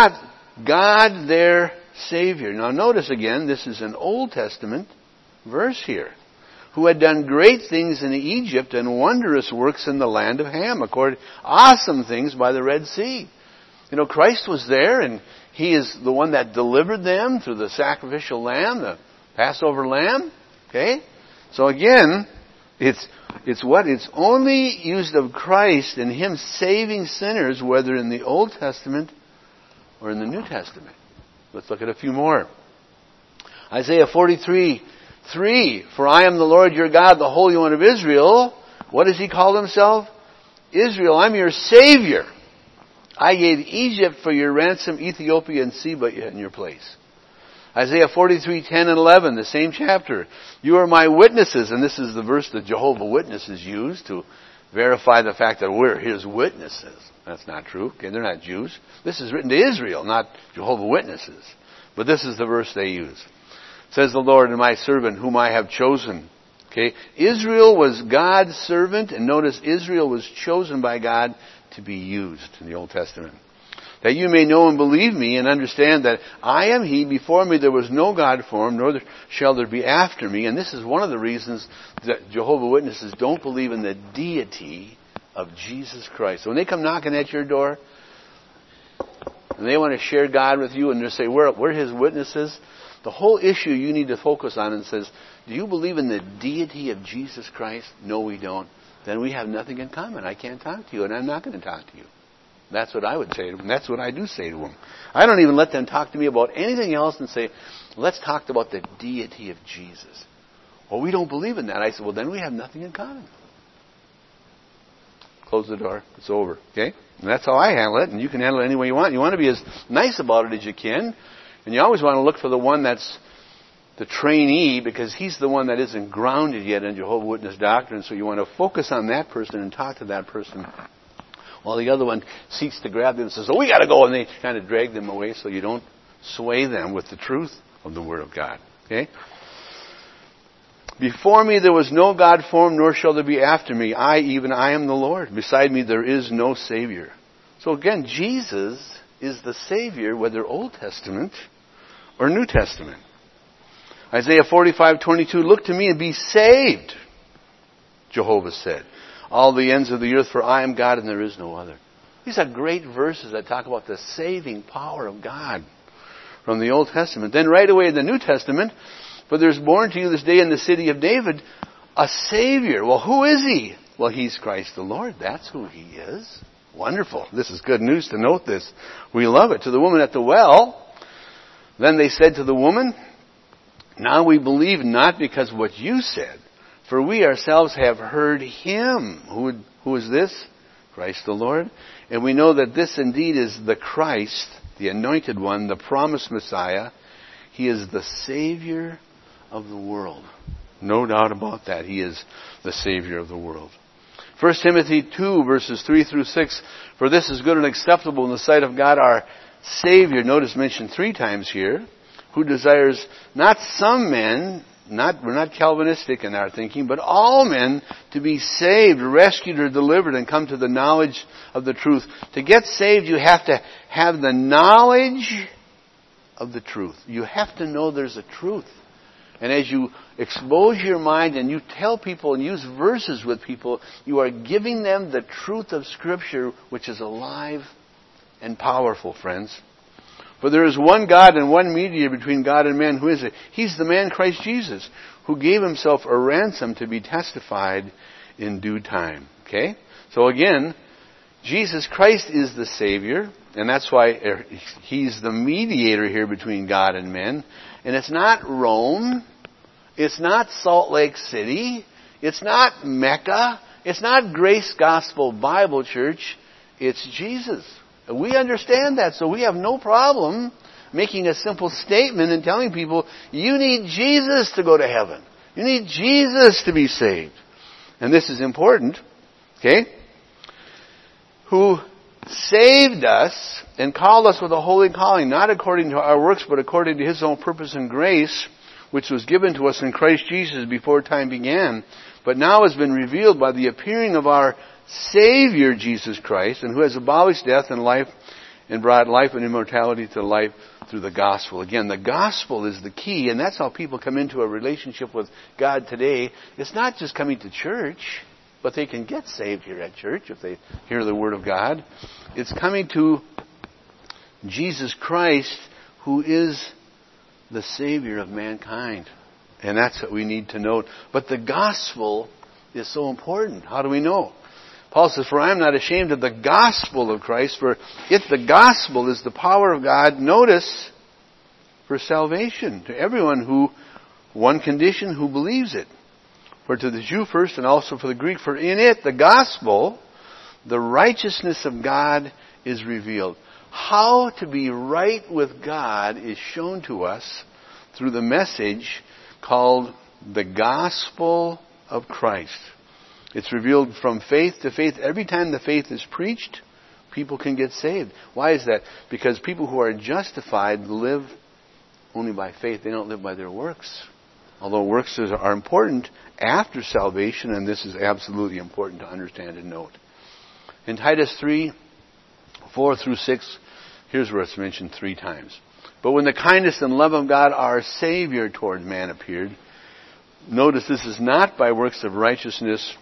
God their Savior. Now notice again, this is an Old Testament verse here. Who had done great things in Egypt and wondrous works in the land of Ham, according awesome things by the Red Sea. You know, Christ was there, and He is the one that delivered them through the sacrificial lamb, the Passover lamb. Okay? So again, it's it's what? It's only used of Christ and Him saving sinners, whether in the Old Testament or in the New Testament. Let's look at a few more. Isaiah forty-three, three. For I am the Lord your God, the Holy One of Israel. What does He call Himself? Israel, I'm your Savior. I gave Egypt for your ransom, Ethiopia and Seba in your place. Isaiah forty-three, ten and eleven, the same chapter. You are my witnesses, and this is the verse that Jehovah Witnesses use to verify the fact that we're His witnesses. That's not true. Okay, they're not Jews. This is written to Israel, not Jehovah Witnesses. But this is the verse they use. Says the Lord, and my servant whom I have chosen. Okay, Israel was God's servant, and notice Israel was chosen by God to be used in the Old Testament. That you may know and believe me and understand that I am He, before me there was no God formed, nor shall there be after me. And this is one of the reasons that Jehovah Witnesses don't believe in the deity of Jesus Christ. So when they come knocking at your door, and they want to share God with you, and they say, we're, we're His witnesses, the whole issue you need to focus on and says, do you believe in the deity of Jesus Christ? No, we don't. Then we have nothing in common. I can't talk to you, and I'm not going to talk to you. That's what I would say to them. That's what I do say to them. I don't even let them talk to me about anything else and say, let's talk about the deity of Jesus. Well, we don't believe in that. I said, well, then we have nothing in common. Close the door. It's over. Okay? And that's how I handle it, and you can handle it any way you want. You want to be as nice about it as you can, and you always want to look for the one that's the trainee, because he's the one that isn't grounded yet in Jehovah's Witness doctrine, so you want to focus on that person and talk to that person, while the other one seeks to grab them and says, oh, we got to go, and they kind of drag them away so you don't sway them with the truth of the Word of God. Okay? Before me there was no God formed, nor shall there be after me. I, even I am the Lord. Beside me there is no Savior. So again, Jesus is the Savior, whether Old Testament or New Testament. Isaiah forty-five, twenty-two, look to me and be saved, Jehovah said. All the ends of the earth, for I am God and there is no other. These are great verses that talk about the saving power of God from the Old Testament. Then right away in the New Testament, for there is born to you this day in the city of David a Savior. Well, who is He? Well, He's Christ the Lord. That's who He is. Wonderful. This is good news to note this. We love it. To the woman at the well, then they said to the woman, now we believe not because of what you said, for we ourselves have heard Him. Who, who is this? Christ the Lord. And we know that this indeed is the Christ, the anointed one, the promised Messiah. He is the Savior of the world. No doubt about that. He is the Savior of the world. First Timothy two, verses three through six. For this is good and acceptable in the sight of God our Savior. Notice mentioned three times here. Who desires not some men, not we're not Calvinistic in our thinking, but all men to be saved, rescued, or delivered, and come to the knowledge of the truth. To get saved, you have to have the knowledge of the truth. You have to know there's a truth. And as you expose your mind and you tell people and use verses with people, you are giving them the truth of Scripture, which is alive and powerful, friends. For there is one God and one mediator between God and man. Who is it? He's the man Christ Jesus, who gave Himself a ransom to be testified in due time. Okay? So again, Jesus Christ is the Savior, and that's why He's the mediator here between God and men. And it's not Rome. It's not Salt Lake City. It's not Mecca. It's not Grace Gospel Bible Church. It's Jesus. We understand that, so we have no problem making a simple statement and telling people, you need Jesus to go to heaven. You need Jesus to be saved. And this is important, okay? Who saved us and called us with a holy calling, not according to our works, but according to His own purpose and grace, which was given to us in Christ Jesus before time began, but now has been revealed by the appearing of our Savior Jesus Christ, and who has abolished death and life and brought life and immortality to life through the gospel. Again, the gospel is the key, and that's how people come into a relationship with God today. It's not just coming to church, but they can get saved here at church if they hear the Word of God. It's coming to Jesus Christ, who is the Savior of mankind. And that's what we need to note. But the gospel is so important. How do we know? Paul says, "For I am not ashamed of the gospel of Christ, for if the gospel is the power of God," notice, "for salvation to everyone who, one condition, who believes it. For to the Jew first and also for the Greek, for in it, the gospel, the righteousness of God is revealed." How to be right with God is shown to us through the message called the gospel of Christ. It's revealed from faith to faith. Every time the faith is preached, people can get saved. Why is that? Because people who are justified live only by faith. They don't live by their works. Although works are important after salvation, and this is absolutely important to understand and note. In Titus three, four through six, here's where it's mentioned three times. "But when the kindness and love of God, our Savior, toward man appeared," notice this is not by works of righteousness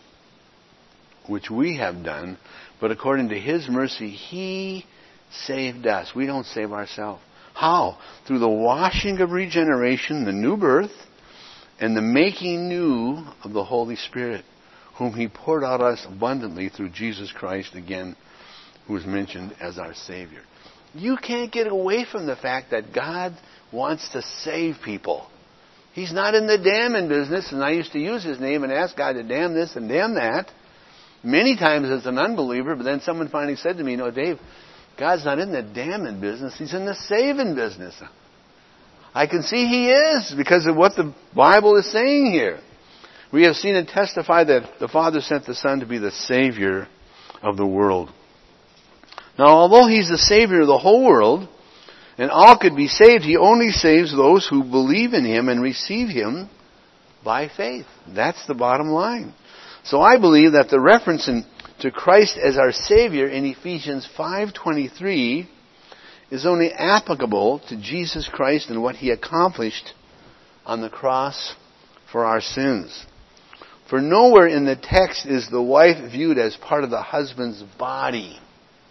which we have done, but according to His mercy, He saved us. We don't save ourselves. How? Through the washing of regeneration, the new birth, and the making new of the Holy Spirit, whom He poured out on us abundantly through Jesus Christ, again, who is mentioned as our Savior. You can't get away from the fact that God wants to save people. He's not in the damning business, and I used to use His name and ask God to damn this and damn that. Many times as an unbeliever, but then someone finally said to me, "No, Dave, God's not in the damning business. He's in the saving business." I can see He is because of what the Bible is saying here. "We have seen and testified that the Father sent the Son to be the Savior of the world." Now, although He's the Savior of the whole world, and all could be saved, He only saves those who believe in Him and receive Him by faith. That's the bottom line. So I believe that the reference in, to Christ as our Savior in Ephesians five twenty-three is only applicable to Jesus Christ and what He accomplished on the cross for our sins. For nowhere in the text is the wife viewed as part of the husband's body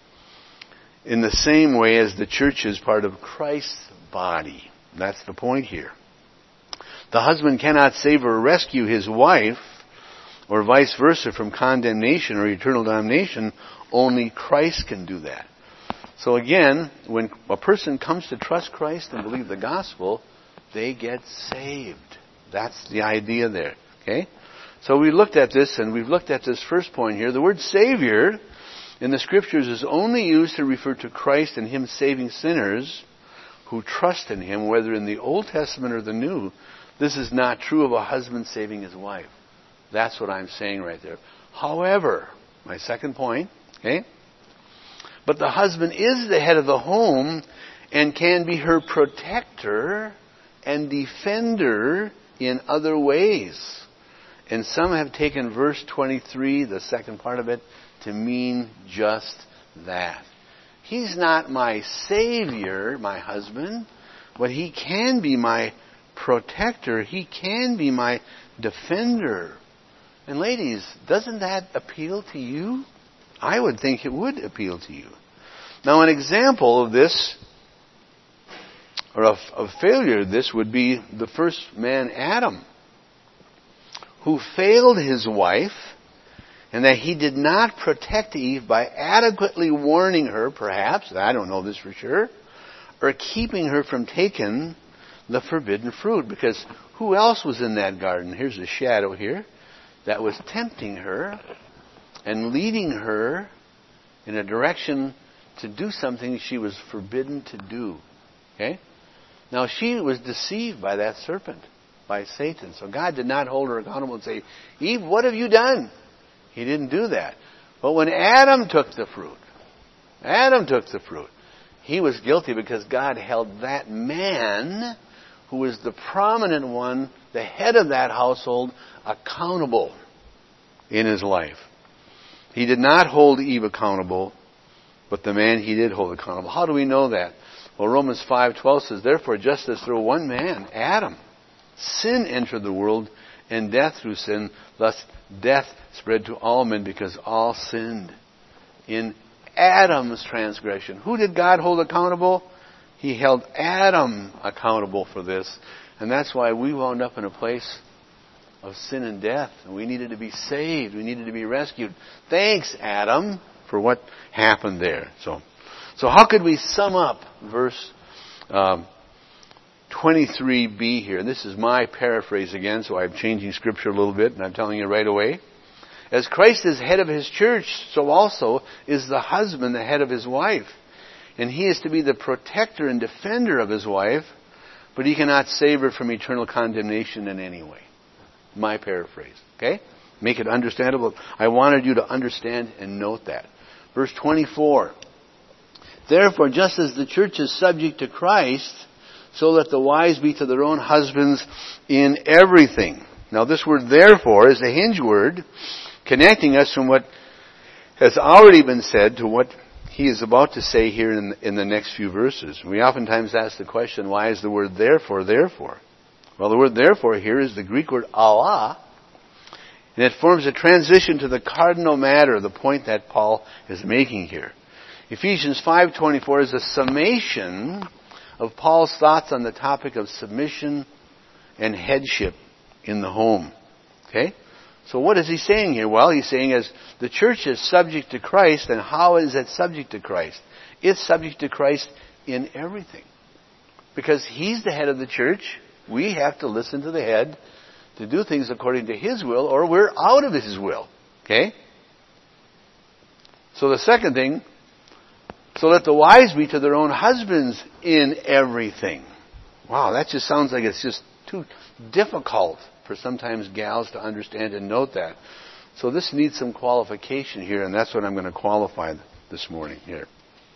in the same way as the church is part of Christ's body. That's the point here. The husband cannot save or rescue his wife, or vice versa, from condemnation or eternal damnation. Only Christ can do that. So again, when a person comes to trust Christ and believe the gospel, they get saved. That's the idea there. Okay? So we looked at this, and we've looked at this first point here. The word Savior in the Scriptures is only used to refer to Christ and Him saving sinners who trust in Him, whether in the Old Testament or the New. This is not true of a husband saving his wife. That's what I'm saying right there. However, my second point, okay? But the husband is the head of the home and can be her protector and defender in other ways. And some have taken verse twenty-three, the second part of it, to mean just that. He's not my Savior, my husband, but He can be my protector. He can be my defender. And ladies, doesn't that appeal to you? I would think it would appeal to you. Now, an example of this, or of, of failure of this, would be the first man, Adam, who failed his wife, and that he did not protect Eve by adequately warning her, perhaps, I don't know this for sure, or keeping her from taking the forbidden fruit. Because who else was in that garden? Here's a shadow here that was tempting her and leading her in a direction to do something she was forbidden to do. Okay? Now, she was deceived by that serpent, by Satan. So God did not hold her accountable and say, "Eve, what have you done?" He didn't do that. But when Adam took the fruit, Adam took the fruit, he was guilty because God held that man, who was the prominent one, the head of that household, accountable in his life. He did not hold Eve accountable but the man he did hold accountable. How do we know that? Well, Romans five twelve says, therefore, just as through one man, Adam, sin entered the world, and death through sin, thus death spread to all men because all sinned. In Adam's transgression, who did God hold accountable? He held Adam accountable for this. And that's why we wound up in a place of sin and death. And we needed to be saved. We needed to be rescued. Thanks, Adam, for what happened there. So, so how could we sum up verse um, twenty-three b here? And this is my paraphrase again, so I'm changing Scripture a little bit, and I'm telling you right away. As Christ is head of His church, so also is the husband the head of his wife. And he is to be the protector and defender of his wife, but he cannot save her from eternal condemnation in any way. My paraphrase. Okay? Make it understandable. I wanted you to understand and note that. Verse twenty-four. Therefore, just as the church is subject to Christ, so let the wives be to their own husbands in everything. Now this word therefore is a hinge word connecting us from what has already been said to what he is about to say here in, in the next few verses. We oftentimes ask the question, why is the word therefore, therefore? Well, the word therefore here is the Greek word Allah, and it forms a transition to the cardinal matter, the point that Paul is making here. Ephesians five twenty-four is a summation of Paul's thoughts on the topic of submission and headship in the home. Okay? So what is he saying here? Well, he's saying as the church is subject to Christ, and how is it subject to Christ? It's subject to Christ in everything. Because he's the head of the church, we have to listen to the head to do things according to his will, or we're out of his will. Okay? So the second thing, so let the wives be to their own husbands in everything. Wow, that just sounds like it's just too difficult for sometimes gals to understand and note that. So this needs some qualification here, and that's what I'm going to qualify this morning here.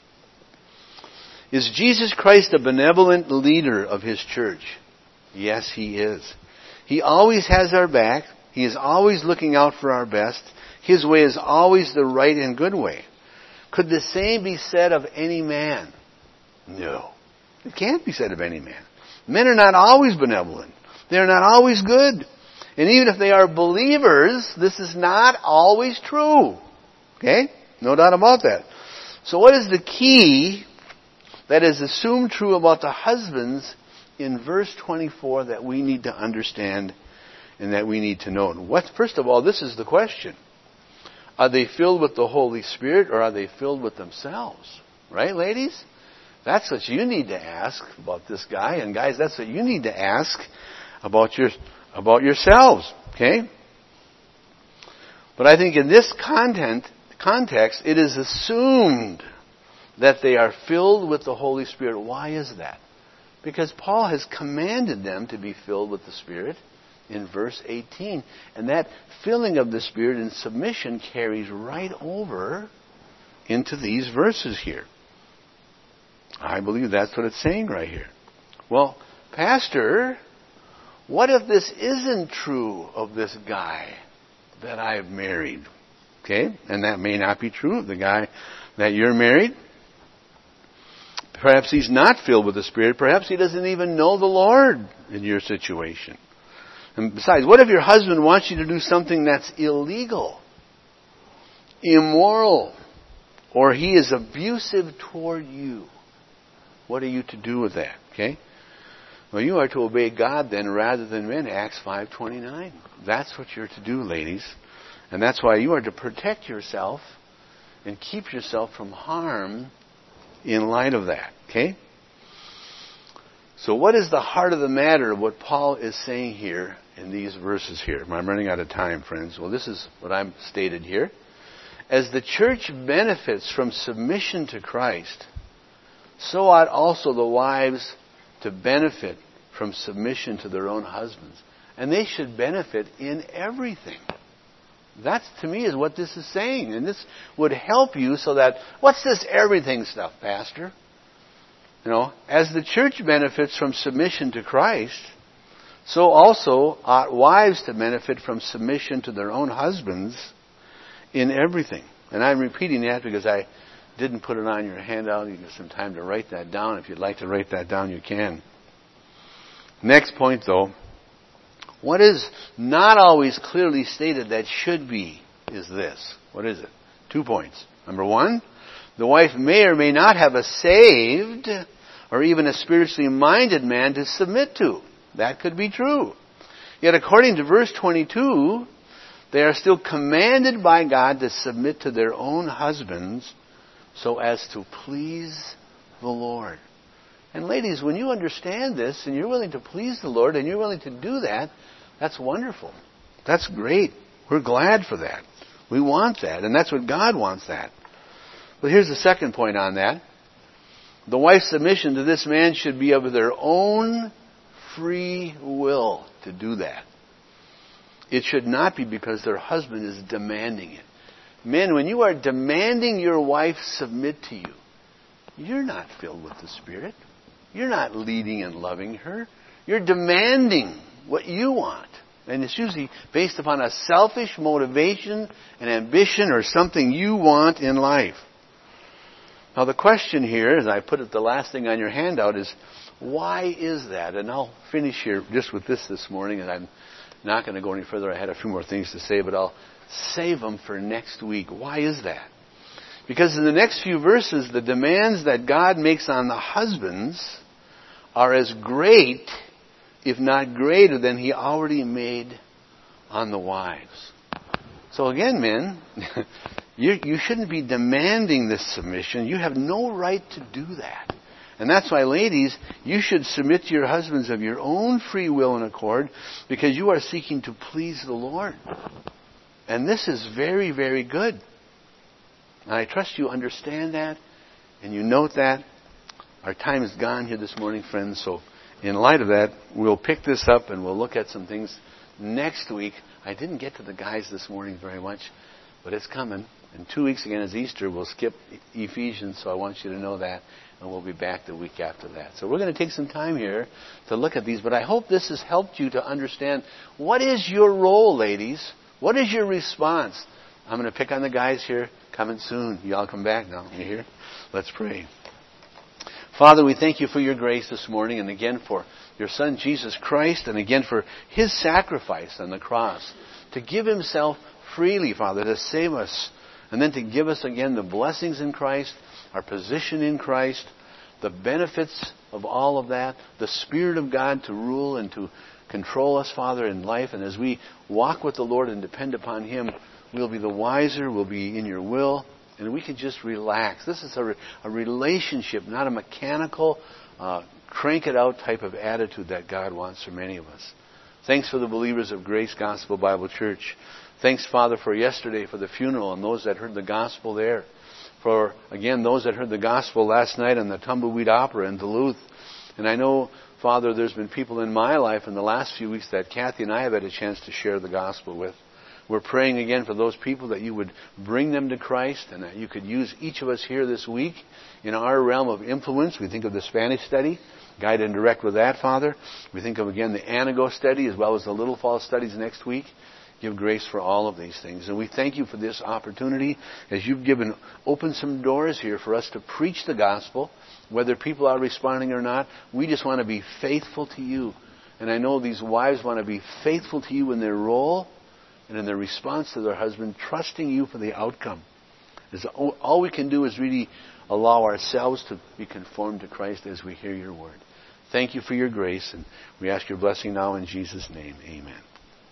Is Jesus Christ a benevolent leader of His church? Yes, He is. He always has our back. He is always looking out for our best. His way is always the right and good way. Could the same be said of any man? No. It can't be said of any man. Men are not always benevolent. They're not always good. And even if they are believers, this is not always true. Okay? No doubt about that. So what is the key that is assumed true about the husbands in verse twenty-four that we need to understand and that we need to know? What, first of all, this is the question. Are they filled with the Holy Spirit, or are they filled with themselves? Right, ladies? That's what you need to ask about this guy. And guys, that's what you need to ask about your about yourselves. Okay? But I think in this content context, it is assumed that they are filled with the Holy Spirit. Why is that? Because Paul has commanded them to be filled with the Spirit in verse eighteen. And that filling of the Spirit in submission carries right over into these verses here. I believe that's what it's saying right here. Well, Pastor, what if this isn't true of this guy that I've married? Okay? And that may not be true of the guy that you're married. Perhaps he's not filled with the Spirit. Perhaps he doesn't even know the Lord in your situation. And besides, what if your husband wants you to do something that's illegal, immoral, or he is abusive toward you? What are you to do with that? Okay? Well, you are to obey God then rather than men. Acts five twenty-nine. That's what you're to do, ladies. And that's why you are to protect yourself and keep yourself from harm in light of that. Okay? So what is the heart of the matter of what Paul is saying here in these verses here? I'm running out of time, friends. Well, this is what I'm stated here. As the church benefits from submission to Christ, so ought also the wives to benefit from submission to their own husbands. And they should benefit in everything. That, to me, is what this is saying. And this would help you so that, what's this everything stuff, Pastor? You know, as the church benefits from submission to Christ, so also ought wives to benefit from submission to their own husbands in everything. And I'm repeating that because I didn't put it on your handout, you get some time to write that down. If you'd like to write that down, you can. Next point, though. What is not always clearly stated that should be is this. What is it? Two points. Number one, the wife may or may not have a saved or even a spiritually minded man to submit to. That could be true. Yet according to verse twenty-two, they are still commanded by God to submit to their own husbands so as to please the Lord. And ladies, when you understand this and you're willing to please the Lord and you're willing to do that, that's wonderful. That's great. We're glad for that. We want that, and that's what God wants that. But here's the second point on that. The wife's submission to this man should be of their own free will to do that. It should not be because their husband is demanding it. Men, when you are demanding your wife submit to you, you're not filled with the Spirit. You're not leading and loving her. You're demanding what you want. And it's usually based upon a selfish motivation, an ambition, or something you want in life. Now the question here, as I put it the last thing on your handout, is why is that? And I'll finish here just with this this morning, and I'm not going to go any further. I had a few more things to say, but I'll save them for next week. Why is that? Because in the next few verses, the demands that God makes on the husbands are as great, if not greater, than He already made on the wives. So again, men, you, you shouldn't be demanding this submission. You have no right to do that. And that's why, ladies, you should submit to your husbands of your own free will and accord, because you are seeking to please the Lord. And this is very, very good. And I trust you understand that and you note that. Our time is gone here this morning, friends, so in light of that, we'll pick this up and we'll look at some things next week. I didn't get to the guys this morning very much, but it's coming. In two weeks again is Easter. We'll skip Ephesians, so I want you to know that. And we'll be back the week after that. So we're going to take some time here to look at these. But I hope this has helped you to understand what is your role, ladies? What is your response? I'm going to pick on the guys here. Coming soon. You all come back now. You hear? Let's pray. Father, we thank you for your grace this morning, and again for your Son, Jesus Christ, and again for His sacrifice on the cross to give Himself freely, Father, to save us, and then to give us again the blessings in Christ, our position in Christ, the benefits of all of that, the Spirit of God to rule and to control us, Father, in life. And as we walk with the Lord and depend upon Him, we'll be the wiser, we'll be in your will, and we can just relax. This is a, re- a relationship, not a mechanical, uh, crank-it-out type of attitude that God wants from many of us. Thanks for the believers of Grace Gospel Bible Church. Thanks, Father, for yesterday, for the funeral, and those that heard the gospel there. For, again, those that heard the gospel last night on the Tumbleweed Opera in Duluth. And I know, Father, there's been people in my life in the last few weeks that Kathy and I have had a chance to share the gospel with. We're praying again for those people that you would bring them to Christ and that you could use each of us here this week in our realm of influence. We think of the Spanish study, guide and direct with that, Father. We think of, again, the Anago study as well as the Little Falls studies next week. Give grace for all of these things. And we thank you for this opportunity as you've given, opened some doors here for us to preach the gospel. Whether people are responding or not, we just want to be faithful to you. And I know these wives want to be faithful to you in their role and in their response to their husband, trusting you for the outcome. As all we can do is really allow ourselves to be conformed to Christ as we hear your word. Thank you for your grace, and we ask your blessing now in Jesus' name. Amen.